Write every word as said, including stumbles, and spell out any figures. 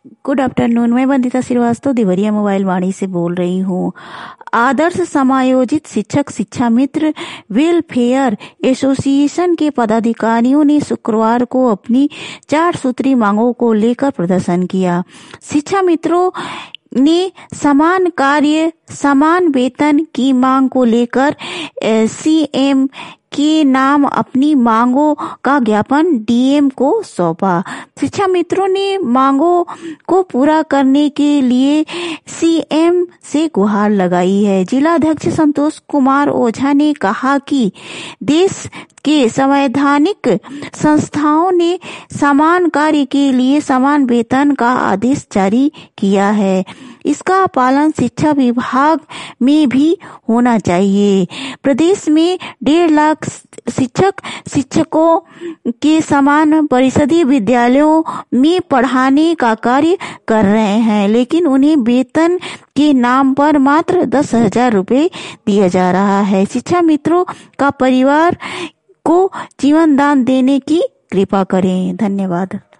Good afternoon. मैं Vandita Srivastava Deoria mobile Vani से बोल रही हूँ। आदर्श समायोजित शिक्षक शिक्षा मित्र वेलफेयर एसोसिएशन के पदाधिकारियों ने शुक्रवार को अपनी चार सूत्री मांगों को लेकर प्रदर्शन किया। शिक्षा मित्रों ने समान कार्य समान वेतन की मांग को लेकर सीएम के नाम अपनी मांगों का ज्ञापन डीएम को सौंपा। शिक्षा मित्रों ने मांगों को पूरा करने के लिए सीएम से गुहार लगाई है। जिलाध्यक्ष संतोष कुमार ओझा ने कहा कि देश के संवैधानिक संस्थाओं ने समान कार्य के लिए समान वेतन का आदेश जारी किया है। इसका पालन शिक्षा विभाग में भी होना चाहिए। प्रदेश में डेढ़ लाख शिक्षक शिक्षकों के समान परिषदीय विद्यालयों में पढ़ाने का कार्य कर रहे हैं, लेकिन उन्हें वेतन के नाम पर मात्र दस हजार रुपये दिया जा रहा है। शिक्षा मित्रों का परिवार को जीवन दान देने की कृपा करें। धन्यवाद।